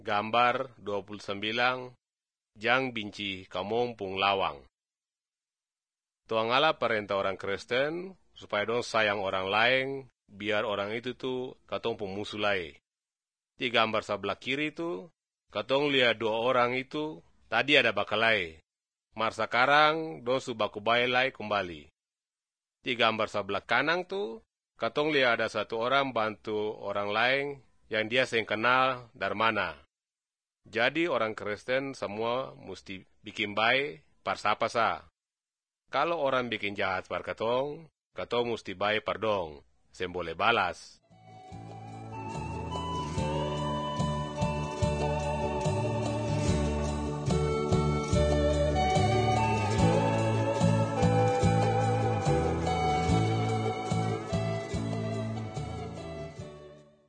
Gambar 29, Jang binci kamong pung lawang. Tuang Allah perintah orang Kristen supaya dong sayang orang lain, biar orang itu tuh katong pung musuh lai. Di gambar sebelah kiri itu, katong lihat dua orang itu, tadi ada bakalai. Mar sekarang dong su baku bae lai kembali. Di gambar sebelah kanan tuh, katong lihat ada satu orang bantu orang lain yang dia seng kenal dari mana. Jadi orang Kristen semua mesti bikin baik par sapa sa. Kalau orang bikin jahat par katong mesti baik par dong, seng boleh balas.